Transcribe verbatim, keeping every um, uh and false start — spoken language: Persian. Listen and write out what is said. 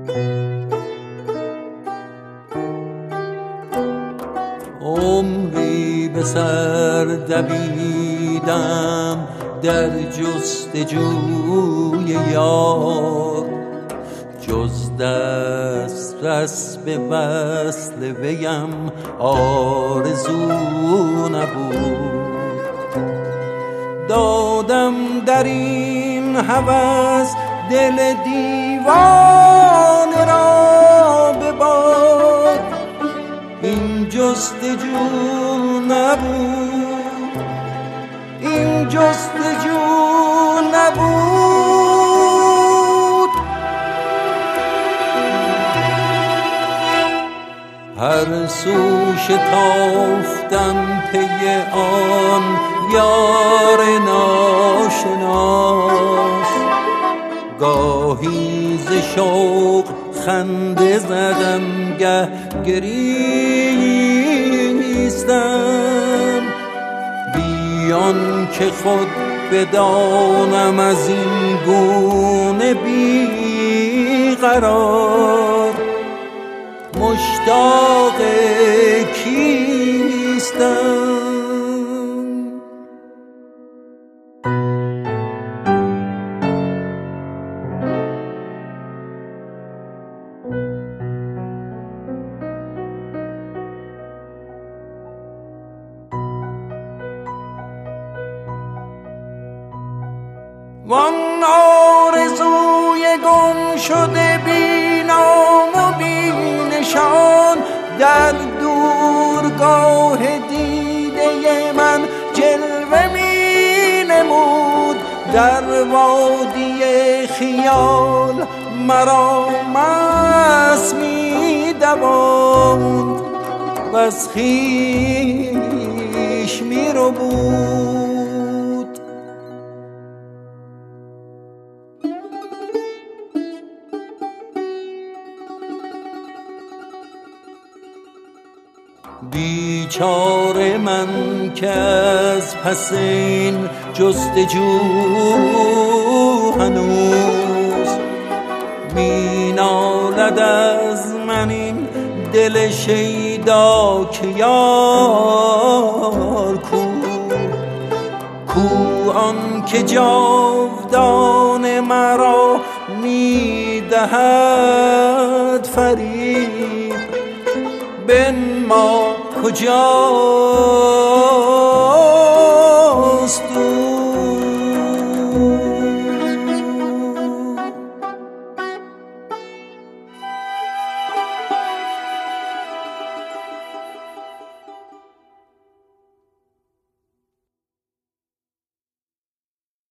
عمری به سر دویدم در جستجوی یار، جز دست رس به وصل ویم آرزو نبود. دادم در این هوس دل دیوانه را به باد، این جستجو نبود، این جستجو نبود. هر سو شتافتم پی آن یار ناشناس، گاهی ز شوق خنده زدم گه گریستم، بیان که خود بدانم از این گونه بی قرار مشتاق کیستم. وان آرزوی گم شده بی نام و بی نشان، در دورگاه دیده من جلوه می نمود، در وادی خیال مرا مست می دواند و از خویش می ربود. بیچاره من که از پس این جستجو هنوز می نالد از من این دل شیدا که یار کو، کو آن که جاودان مرا می دهد فریب، بنما کجاست او.